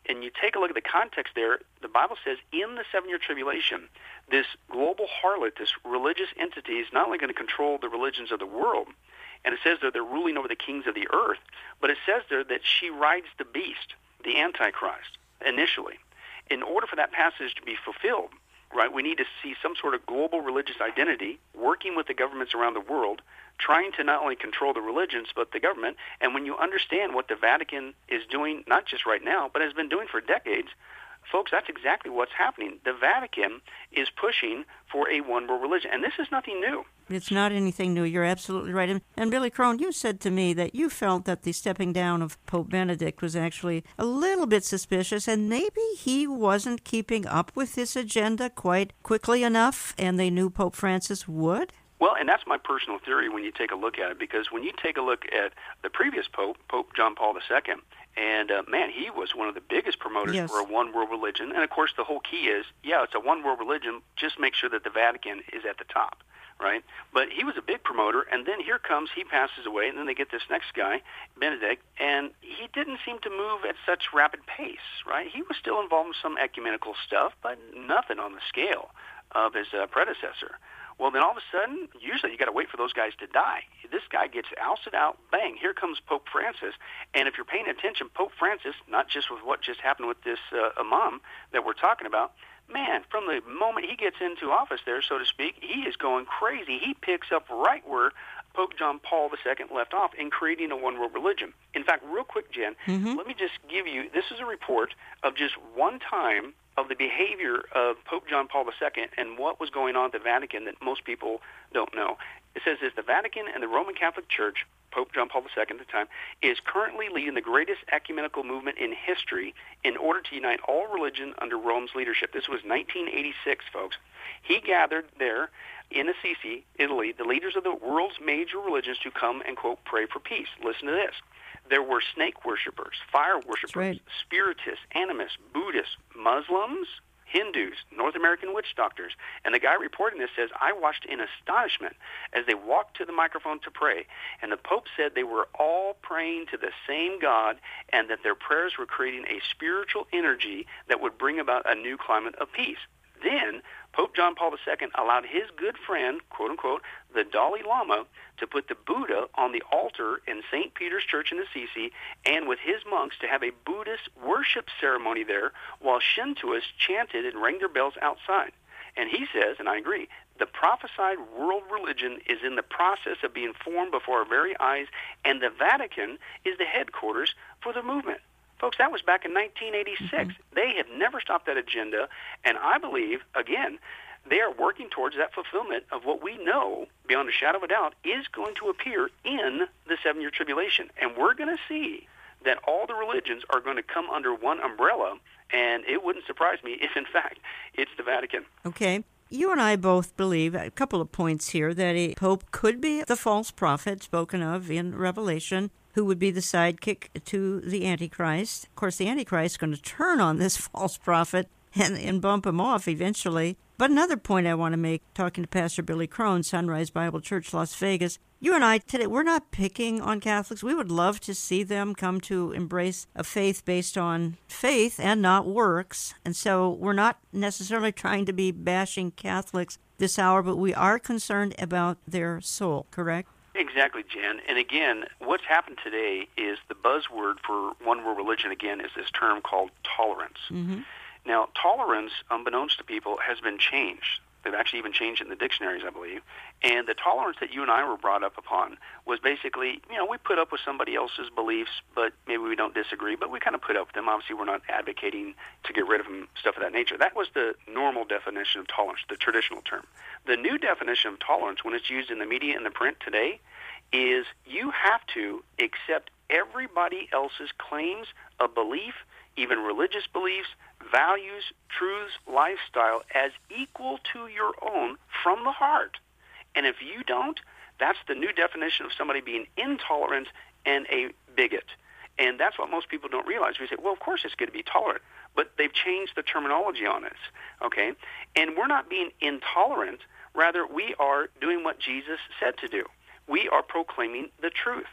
and you take a look at the context there, the Bible says in the seven-year tribulation, this global harlot, this religious entity, is not only going to control the religions of the world, and it says that they're ruling over the kings of the earth, but it says there that she rides the beast, the Antichrist, initially. In order for that passage to be fulfilled, right, we need to see some sort of global religious identity working with the governments around the world, trying to not only control the religions but the government. And when you understand what the Vatican is doing, not just right now, but has been doing for decades, folks, that's exactly what's happening. The Vatican is pushing for a one-world religion, and this is nothing new. It's not anything new. You're absolutely right. And, and Billy Crone, you said to me that you felt that the stepping down of Pope Benedict was actually a little bit suspicious, and maybe he wasn't keeping up with this agenda quite quickly enough, and they knew Pope Francis would? Well, and that's my personal theory when you take a look at it, because when you take a look at the previous Pope, Pope John Paul the Second, and, uh, man, he was one of the biggest promoters yes. for a one-world religion. And, of course, the whole key is, yeah, it's a one-world religion. Just make sure that the Vatican is at the top, right? But he was a big promoter, and then here comes, he passes away, and then they get this next guy, Benedict, and he didn't seem to move at such rapid pace, right? He was still involved in some ecumenical stuff, but nothing on the scale of his uh, predecessor. Well, then all of a sudden, usually you got to wait for those guys to die. This guy gets ousted out, bang, here comes Pope Francis. And if you're paying attention, Pope Francis, not just with what just happened with this uh, imam that we're talking about, man, from the moment he gets into office there, so to speak, he is going crazy. He picks up right where Pope John Paul the Second left off in creating a one-world religion. In fact, real quick, Jen, mm-hmm. let me just give you, this is a report of just one time of the behavior of Pope John Paul the Second and what was going on at the Vatican that most people don't know. It says this: the Vatican and the Roman Catholic Church, Pope John Paul the Second at the time, is currently leading the greatest ecumenical movement in history in order to unite all religion under Rome's leadership. This was nineteen eighty-six, folks. He gathered there in Assisi, Italy, the leaders of the world's major religions to come and, quote, pray for peace. Listen to this. There were snake worshippers, fire worshippers, right. spiritists, animists, Buddhists, Muslims, Hindus, North American witch doctors. And the guy reporting this says, I watched in astonishment as they walked to the microphone to pray. And the Pope said they were all praying to the same God and that their prayers were creating a spiritual energy that would bring about a new climate of peace. Then Pope John Paul the Second allowed his good friend, quote-unquote, the Dalai Lama, to put the Buddha on the altar in Saint Peter's Church in Assisi, and with his monks to have a Buddhist worship ceremony there while Shintoists chanted and rang their bells outside. And he says, and I agree, the prophesied world religion is in the process of being formed before our very eyes, and the Vatican is the headquarters for the movement. Folks, that was back in nineteen eighty-six. Mm-hmm. They have never stopped that agenda, and I believe, again, they are working towards that fulfillment of what we know, beyond a shadow of a doubt, is going to appear in the seven-year tribulation. And we're going to see that all the religions are going to come under one umbrella, and it wouldn't surprise me if, in fact, it's the Vatican. Okay. You and I both believe a couple of points here, that a pope could be the false prophet spoken of in Revelation, who would be the sidekick to the Antichrist. Of course, the Antichrist is going to turn on this false prophet and, and bump him off eventually. But another point I want to make, talking to Pastor Billy Crone, Sunrise Bible Church, Las Vegas, you and I today, we're not picking on Catholics. We would love to see them come to embrace a faith based on faith and not works. And so we're not necessarily trying to be bashing Catholics this hour, but we are concerned about their soul, correct? Exactly, Jen. And again, what's happened today is the buzzword for one world religion, again, is this term called tolerance. Mm-hmm. Now, tolerance, unbeknownst to people, has been changed. They've actually even changed it in the dictionaries, I believe. And the tolerance that you and I were brought up upon was basically, you know, we put up with somebody else's beliefs, but maybe we don't disagree, but we kind of put up with them. Obviously, we're not advocating to get rid of them, stuff of that nature. That was the normal definition of tolerance, the traditional term. The new definition of tolerance, when it's used in the media and the print today, is you have to accept everybody else's claims of belief, even religious beliefs, values, truths, lifestyle, as equal to your own from the heart. And if you don't, that's the new definition of somebody being intolerant and a bigot. And that's what most people don't realize. We say, well, of course it's good to be tolerant, but they've changed the terminology on us, okay? And we're not being intolerant. Rather, we are doing what Jesus said to do. We are proclaiming the truth.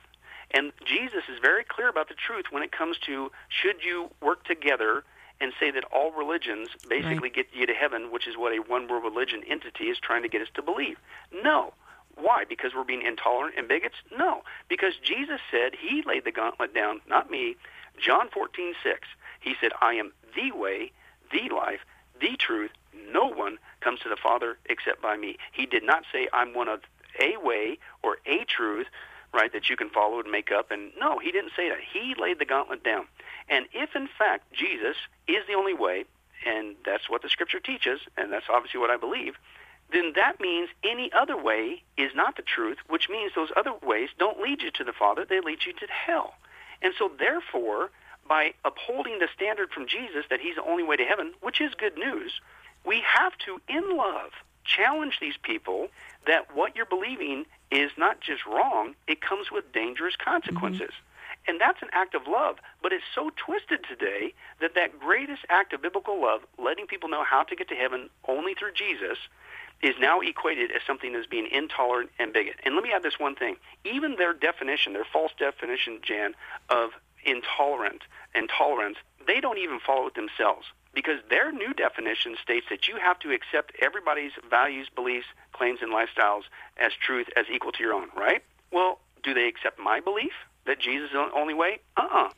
And Jesus is very clear about the truth when it comes to should you work together and say that all religions basically Right. get you to heaven, which is what a one-world religion entity is trying to get us to believe. No. Why? Because we're being intolerant and bigots? No. Because Jesus said he laid the gauntlet down, not me. John fourteen six. He said, I am the way, the life, the truth. No one comes to the Father except by me. He did not say I'm one of a way or a truth, right, that you can follow and make up. And no, he didn't say that. He laid the gauntlet down. And if, in fact, Jesus is the only way, and that's what the Scripture teaches, and that's obviously what I believe, then that means any other way is not the truth, which means those other ways don't lead you to the Father. They lead you to hell. And so, therefore, by upholding the standard from Jesus that he's the only way to heaven, which is good news, we have to, in love, challenge these people that what you're believing is not just wrong, it comes with dangerous consequences. Mm-hmm. And that's an act of love, but it's so twisted today that that greatest act of biblical love, letting people know how to get to heaven only through Jesus, is now equated as something as being intolerant and bigot. And let me add this one thing. Even their definition, their false definition, Jan, of intolerant and tolerance, they don't even follow it themselves, because their new definition states that you have to accept everybody's values, beliefs, claims, and lifestyles as truth as equal to your own, right? Well, do they accept my belief that Jesus is the only way? Uh-uh.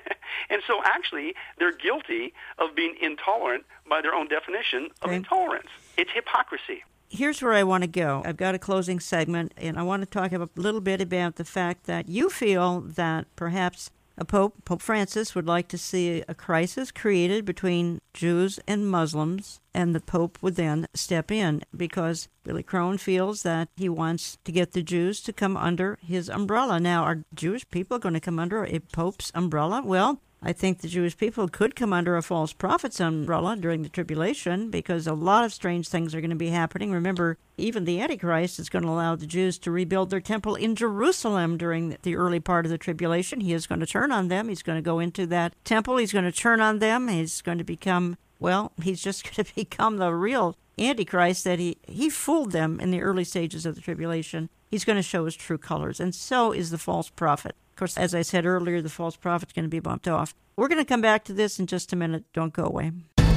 And so actually, they're guilty of being intolerant by their own definition of Okay. intolerance. It's hypocrisy. Here's where I want to go. I've got a closing segment, and I want to talk a little bit about the fact that you feel that perhaps a Pope, Pope Francis, would like to see a crisis created between Jews and Muslims, and the Pope would then step in, because Billy Crone feels that he wants to get the Jews to come under his umbrella. Now, are Jewish people going to come under a Pope's umbrella? Well, I think the Jewish people could come under a false prophet's umbrella during the tribulation, because a lot of strange things are going to be happening. Remember, even the Antichrist is going to allow the Jews to rebuild their temple in Jerusalem during the early part of the tribulation. He is going to turn on them. He's going to go into that temple. He's going to turn on them. He's going to become, well, he's just going to become the real Antichrist that he, he fooled them in the early stages of the tribulation. He's going to show his true colors, and so is the false prophet. Of course, as I said earlier, the false prophet's going to be bumped off. We're going to come back to this in just a minute. Don't go away.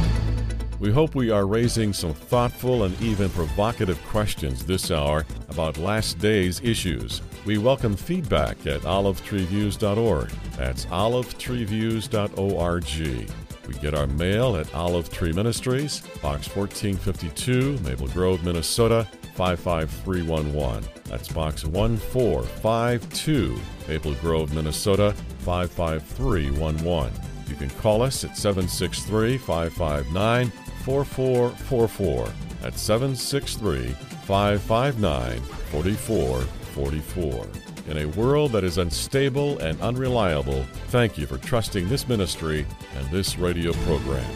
We hope we are raising some thoughtful and even provocative questions this hour about last days issues. We welcome feedback at olive tree views dot org. That's olive tree views dot org. We get our mail at Olive Tree Ministries, Box fourteen fifty-two, Maple Grove, Minnesota, five five three one one. That's Box one four five two, Maple Grove, Minnesota, five five three one one. You can call us at seven six three, five five nine, four four four four. That's seven six three, five five nine, four four four four. In a world that is unstable and unreliable, thank you for trusting this ministry and this radio program.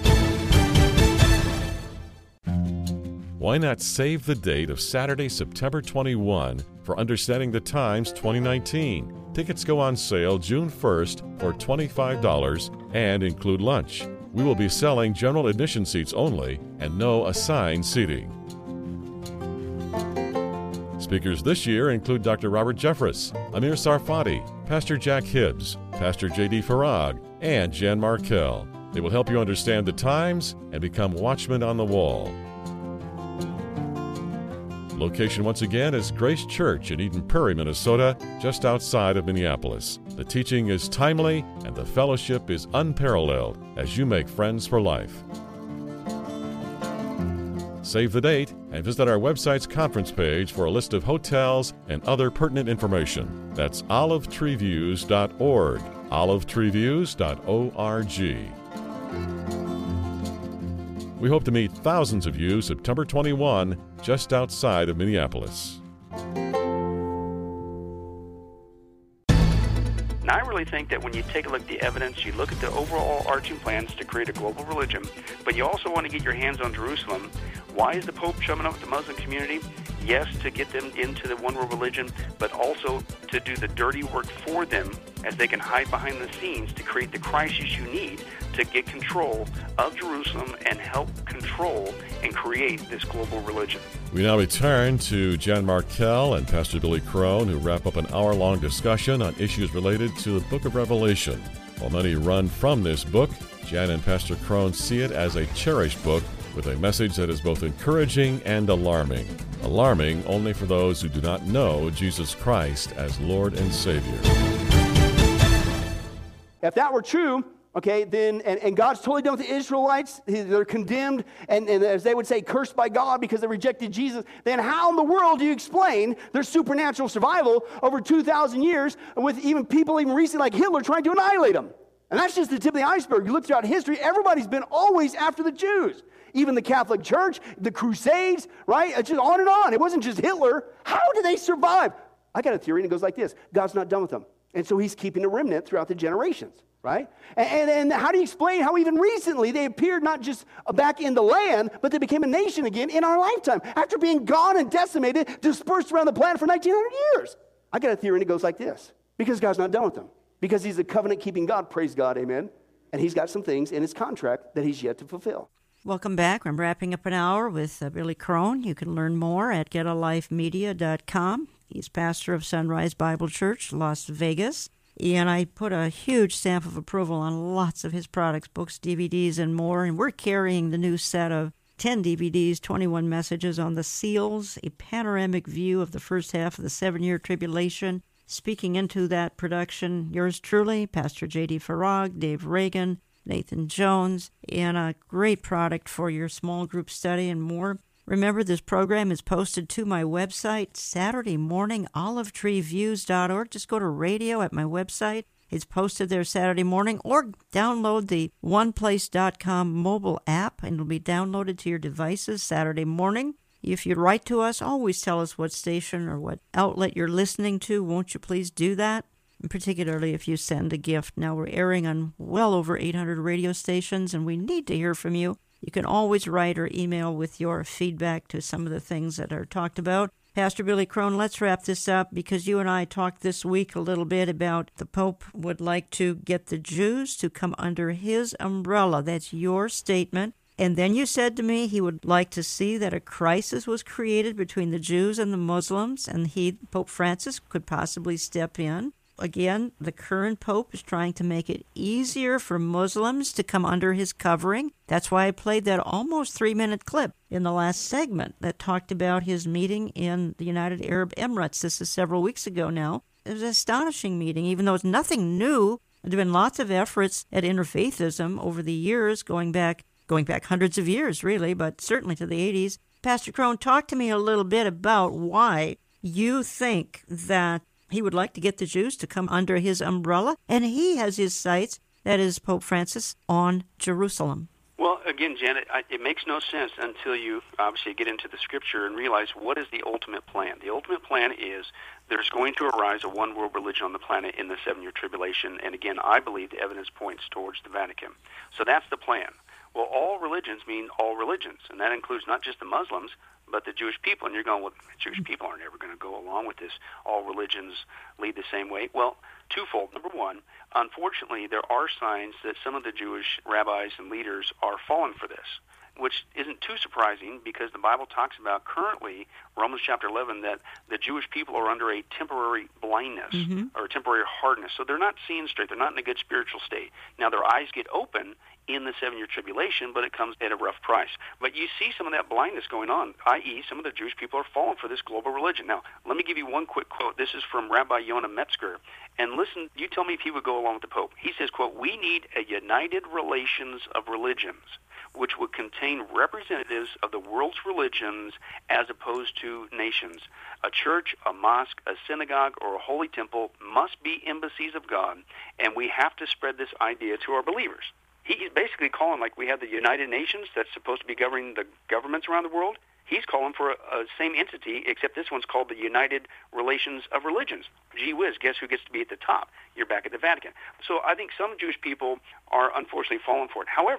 Why not save the date of Saturday, September twenty-first for Understanding the Times twenty nineteen? Tickets go on sale June first for twenty-five dollars and include lunch. We will be selling general admission seats only and no assigned seating. Speakers this year include Doctor Robert Jeffress, Amir Sarfati, Pastor Jack Hibbs, Pastor J D Farag, and Jan Markell. They will help you understand the times and become watchmen on the wall. Location once again is Grace Church in Eden Prairie, Minnesota, just outside of Minneapolis. The teaching is timely and the fellowship is unparalleled as you make friends for life. Save the date and visit our website's conference page for a list of hotels and other pertinent information. That's olive tree views dot org, olive tree views dot org. We hope to meet thousands of you September twenty-first, just outside of Minneapolis. Now, I really think that when you take a look at the evidence, you look at the overall arching plans to create a global religion, but you also want to get your hands on Jerusalem, Why is the Pope shoving up the Muslim community? Yes, to get them into the one world religion, but also to do the dirty work for them as they can hide behind the scenes to create the crisis you need to get control of Jerusalem and help control and create this global religion. We now return to Jan Markell and Pastor Billy Crone, who wrap up an hour-long discussion on issues related to the book of Revelation. While many run from this book, Jan and Pastor Crone see it as a cherished book with a message that is both encouraging and alarming. Alarming only for those who do not know Jesus Christ as Lord and Savior. If that were true, okay, then, and, and God's totally done with the Israelites, they're condemned, and, and as they would say, cursed by God because they rejected Jesus, then how in the world do you explain their supernatural survival over two thousand years with even people even recently like Hitler trying to annihilate them? And that's just the tip of the iceberg. You look throughout history, everybody's been always after the Jews. Even the Catholic Church, the Crusades, right? It's just on and on. It wasn't just Hitler. How did they survive? I got a theory, and it goes like this. God's not done with them. And so he's keeping a remnant throughout the generations, right? And, and, and how do you explain how even recently they appeared not just back in the land, but they became a nation again in our lifetime after being gone and decimated, dispersed around the planet for nineteen hundred years? I got a theory, and it goes like this. Because God's not done with them. Because he's a covenant-keeping God, praise God, amen. And he's got some things in his contract that he's yet to fulfill. Welcome back. I'm wrapping up an hour with uh, Billy Crone. You can learn more at get a life media dot com. He's pastor of Sunrise Bible Church, Las Vegas. And I put a huge stamp of approval on lots of his products, books, D V Ds, and more. And we're carrying the new set of ten D V Ds, twenty-one messages on the seals, a panoramic view of the first half of the seven-year tribulation. Speaking into that production, yours truly, Pastor J D Farag, Dave Reagan, Nathan Jones, and a great product for your small group study and more. Remember, this program is posted to my website, Saturday morning, olive tree views dot org. Just go to radio at my website. It's posted there Saturday morning, or download the one place dot com mobile app, and it'll be downloaded to your devices Saturday morning. If you write to us, always tell us what station or what outlet you're listening to. Won't you please do that? And particularly if you send a gift. Now, we're airing on well over eight hundred radio stations, and we need to hear from you. You can always write or email with your feedback to some of the things that are talked about. Pastor Billy Crone, let's wrap this up because you and I talked this week a little bit about the Pope would like to get the Jews to come under his umbrella. That's your statement. And then you said to me he would like to see that a crisis was created between the Jews and the Muslims, and he, Pope Francis, could possibly step in. Again, the current Pope is trying to make it easier for Muslims to come under his covering. That's why I played that almost three-minute clip in the last segment that talked about his meeting in the United Arab Emirates. This is several weeks ago now. It was an astonishing meeting, even though it's nothing new. There have been lots of efforts at interfaithism over the years, going back going back hundreds of years, really, but certainly to the eighties. Pastor Crone, talk to me a little bit about why you think that he would like to get the Jews to come under his umbrella, and he has his sights, that is Pope Francis, on Jerusalem. Well, again, Janet, I, it makes no sense until you obviously get into the Scripture and realize what is the ultimate plan. The ultimate plan is there's going to arise a one-world religion on the planet in the seven-year tribulation, and again, I believe the evidence points towards the Vatican. So that's the plan. Well, all religions mean all religions, and that includes not just the Muslims, but the Jewish people. And you're going, well, Jewish people are never going to go along with this. All religions lead the same way. Well, twofold. Number one, unfortunately, there are signs that some of the Jewish rabbis and leaders are falling for this, which isn't too surprising because the Bible talks about currently, Romans chapter eleven, that the Jewish people are under a temporary blindness mm-hmm. or a temporary hardness. So they're not seeing straight. They're not in a good spiritual state. Now, their eyes get open in the seven-year tribulation, but it comes at a rough price. But you see some of that blindness going on, that is some of the Jewish people are falling for this global religion. Now, let me give you one quick quote. This is from Rabbi Yonah Metzger. And listen, you tell me if he would go along with the Pope. He says, quote, "We need a united relations of religions, which would contain representatives of the world's religions as opposed to nations. A church, a mosque, a synagogue, or a holy temple must be embassies of God, and we have to spread this idea to our believers." He's basically calling, like we have the United Nations that's supposed to be governing the governments around the world. He's calling for a, a same entity, except this one's called the United Relations of Religions. Gee whiz, guess who gets to be at the top? You're back at the Vatican. So I think some Jewish people are unfortunately falling for it. However,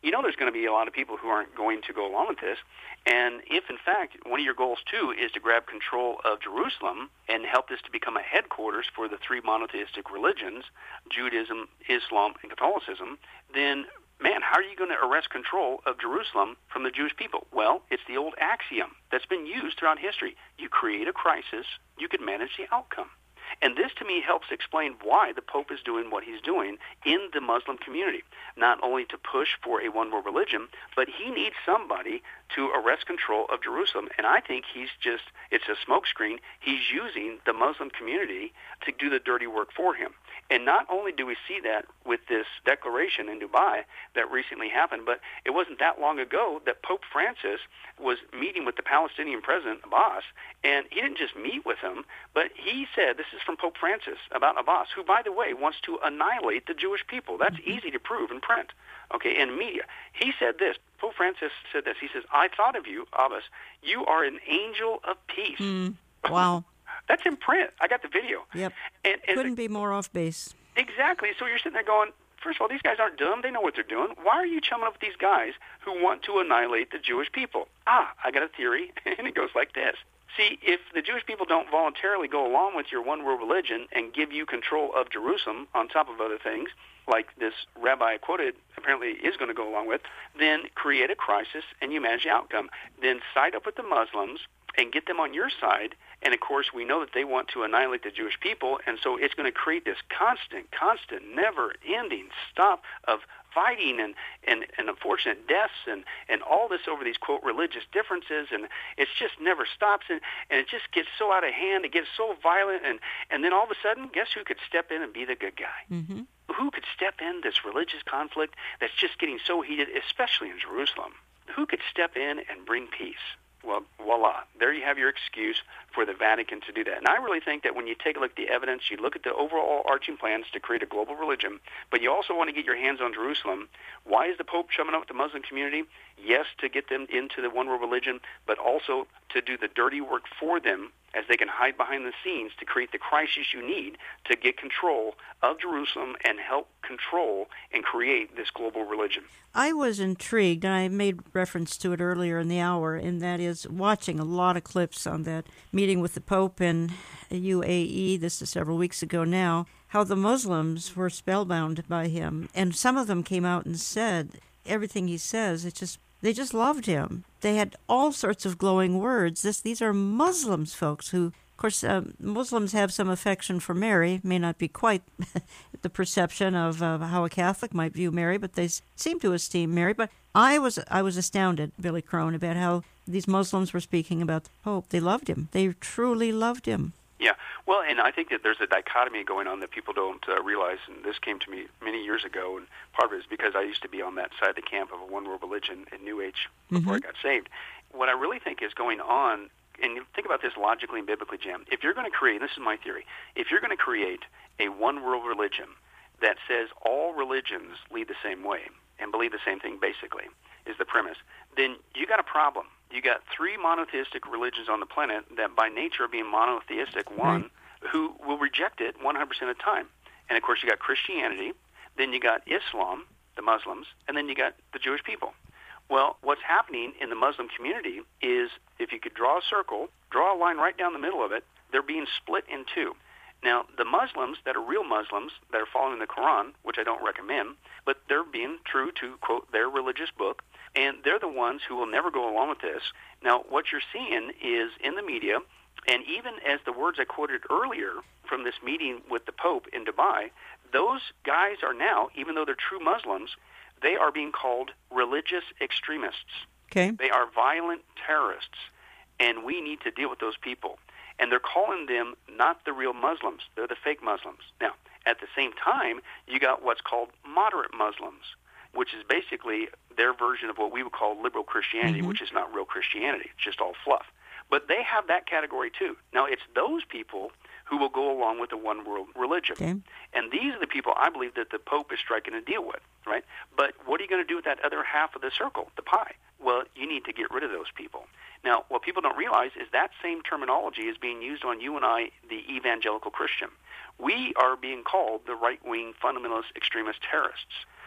you know there's going to be a lot of people who aren't going to go along with this. And if, in fact, one of your goals, too, is to grab control of Jerusalem and help this to become a headquarters for the three monotheistic religions, Judaism, Islam, and Catholicism, then, man, how are you going to arrest control of Jerusalem from the Jewish people? Well, it's the old axiom that's been used throughout history. You create a crisis, you can manage the outcome. And this, to me, helps explain why the Pope is doing what he's doing in the Muslim community, not only to push for a one-world religion, but he needs somebody to arrest control of Jerusalem. And I think he's just, it's a smokescreen. He's using the Muslim community to do the dirty work for him. And not only do we see that with this declaration in Dubai that recently happened, but it wasn't that long ago that Pope Francis was meeting with the Palestinian president, Abbas, and he didn't just meet with him, but he said, this is from Pope Francis about Abbas, who, by the way, wants to annihilate the Jewish people. That's easy to prove in print, okay, in media. He said this. Pope Francis said this. He says, I thought of you, Abbas. You are an angel of peace. Mm, wow. That's in print. I got the video. Yep. And, and Couldn't the, be more off base. Exactly. So you're sitting there going, first of all, these guys aren't dumb. They know what they're doing. Why are you chumming up with these guys who want to annihilate the Jewish people? Ah, I got a theory, and it goes like this. See, if the Jewish people don't voluntarily go along with your one-world religion and give you control of Jerusalem on top of other things, like this rabbi I quoted apparently is going to go along with, then create a crisis and you manage the outcome. Then side up with the Muslims and get them on your side. And, of course, we know that they want to annihilate the Jewish people, and so it's going to create this constant, constant, never-ending stop of fighting and, and, and unfortunate deaths and, and all this over these, quote, religious differences, and it just never stops, and, and it just gets so out of hand, it gets so violent, and, and then all of a sudden, guess who could step in and be the good guy? Mm-hmm. Who could step in this religious conflict that's just getting so heated, especially in Jerusalem? Who could step in and bring peace? Well, voila. There you have your excuse for the Vatican to do that. And I really think that when you take a look at the evidence, you look at the overall arching plans to create a global religion, but you also want to get your hands on Jerusalem. Why is the Pope chumming up with the Muslim community? Yes, to get them into the one-world religion, but also to do the dirty work for them as they can hide behind the scenes to create the crisis you need to get control of Jerusalem and help control and create this global religion. I was intrigued, and I made reference to it earlier in the hour, and that is watching a lot of clips on that meeting with the Pope in U A E, this is several weeks ago now, how the Muslims were spellbound by him. And some of them came out and said everything he says, it just they just loved him. They had all sorts of glowing words. This, these are Muslims, folks, who, of course, uh, Muslims have some affection for Mary. May not be quite the perception of uh, how a Catholic might view Mary, but they seem to esteem Mary. But I was I was astounded, Billy Crone, about how these Muslims were speaking about the Pope. They loved him. They truly loved him. Yeah, well, and I think that there's a dichotomy going on that people don't uh, realize, and this came to me many years ago, and part of it is because I used to be on that side of the camp of a one-world religion in New Age before mm-hmm. I got saved. What I really think is going on, and you think about this logically and biblically, Jim, if you're going to create, this is my theory, if you're going to create a one-world religion that says all religions lead the same way and believe the same thing, basically, is the premise, then you got a problem. You got three monotheistic religions on the planet that by nature of being monotheistic, one, right. who will reject it one hundred percent of the time. And, of course, you got Christianity, then you got Islam, the Muslims, and then you got the Jewish people. Well, what's happening in the Muslim community is, if you could draw a circle, draw a line right down the middle of it, they're being split in two. Now, the Muslims that are real Muslims that are following the Quran, which I don't recommend, but they're being true to, quote, their religious book, and they're the ones who will never go along with this. Now, what you're seeing is in the media, and even as the words I quoted earlier from this meeting with the Pope in Dubai, those guys are now, even though they're true Muslims, they are being called religious extremists. Okay. They are violent terrorists, and we need to deal with those people. And they're calling them not the real Muslims. They're the fake Muslims. Now, at the same time, you got what's called moderate Muslims, which is basically their version of what we would call liberal Christianity, mm-hmm. which is not real Christianity. It's just all fluff. But they have that category too. Now, it's those people who will go along with the one-world religion. Okay. And these are the people I believe that the Pope is striking a deal with, right? But what are you going to do with that other half of the circle, the pie? Well, you need to get rid of those people. Now, what people don't realize is that same terminology is being used on you and I, the evangelical Christian. We are being called the right-wing fundamentalist extremist terrorists.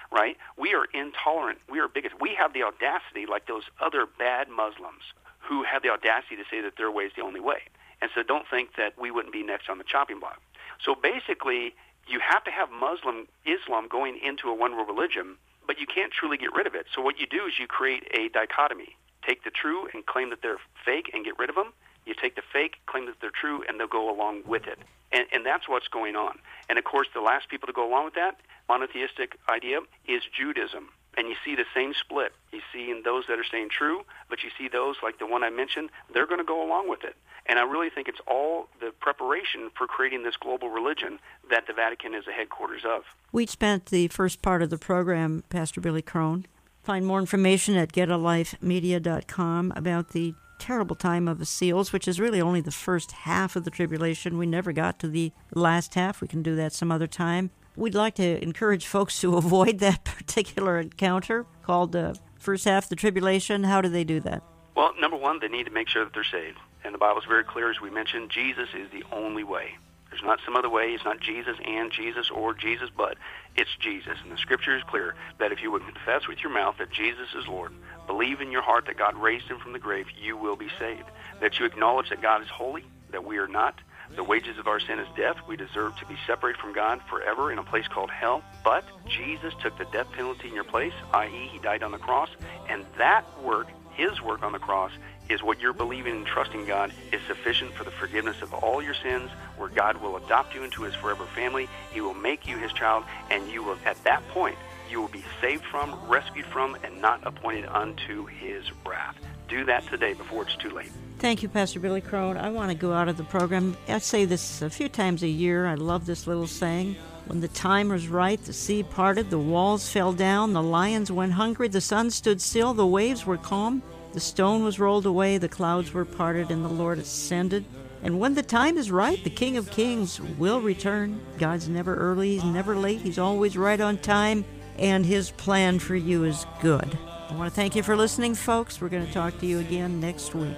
right? We are intolerant. We are bigots. We have the audacity, like those other bad Muslims, who have the audacity to say that their way is the only way. And so don't think that we wouldn't be next on the chopping block. So basically, you have to have Muslim Islam going into a one-world religion, but you can't truly get rid of it. So what you do is you create a dichotomy. Take the true and claim that they're fake and get rid of them. You take the fake, claim that they're true, and they'll go along with it. And, and that's what's going on. And, of course, the last people to go along with that monotheistic idea is Judaism. And you see the same split. You see in those that are staying true, but you see those like the one I mentioned, they're going to go along with it. And I really think it's all the preparation for creating this global religion that the Vatican is the headquarters of. We spent the first part of the program, Pastor Billy Crone. Find more information at get a life media dot com about the terrible time of the seals, which is really only the first half of the tribulation. We never got to the last half. We can do that some other time. We'd like to encourage folks to avoid that particular encounter called the uh, first half of the tribulation. How do they do that? Well, number one, they need to make sure that they're saved. And the Bible's very clear, as we mentioned, Jesus is the only way. There's not some other way. It's not Jesus and Jesus or Jesus, but it's Jesus. And the Scripture is clear that if you would confess with your mouth that Jesus is Lord, believe in your heart that God raised him from the grave, you will be saved. That you acknowledge that God is holy, that we are not. The wages of our sin is death. We deserve to be separated from God forever in a place called hell. But Jesus took the death penalty in your place, that is he died on the cross. And that work, his work on the cross, is what you're believing and trusting God is sufficient for the forgiveness of all your sins, where God will adopt you into his forever family. He will make you his child, and you will, at that point, you will be saved from, rescued from, and not appointed unto his wrath. Do that today before it's too late. Thank you, Pastor Billy Crone. I want to go out of the program. I say this a few times a year. I love this little saying. When the time was right, the sea parted, the walls fell down, the lions went hungry, the sun stood still, the waves were calm, the stone was rolled away, the clouds were parted, and the Lord ascended. And when the time is right, the King of Kings will return. God's never early, he's never late, he's always right on time, and his plan for you is good. I want to thank you for listening, folks. We're going to talk to you again next week.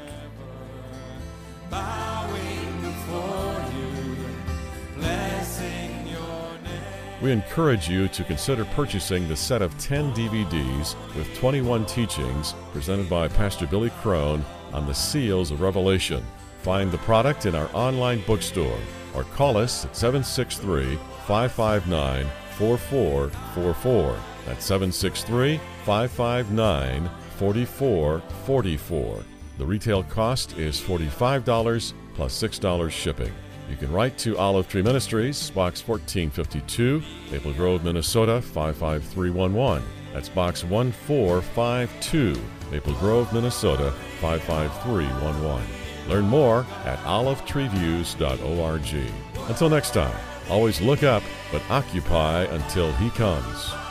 Bowing before you, blessing your name. We encourage you to consider purchasing the set of ten D V Ds with twenty-one teachings presented by Pastor Billy Crone on the seals of Revelation. Find the product in our online bookstore or call us at seven six three, five five nine, four four four four. That's seven six three, five five nine, four four four four. The retail cost is forty-five dollars plus six dollars shipping. You can write to Olive Tree Ministries, Box fourteen fifty-two, Maple Grove, Minnesota five five three one one. That's Box one four five two, Maple Grove, Minnesota five five three one one. Learn more at olive tree views dot org. Until next time, always look up, but occupy until he comes.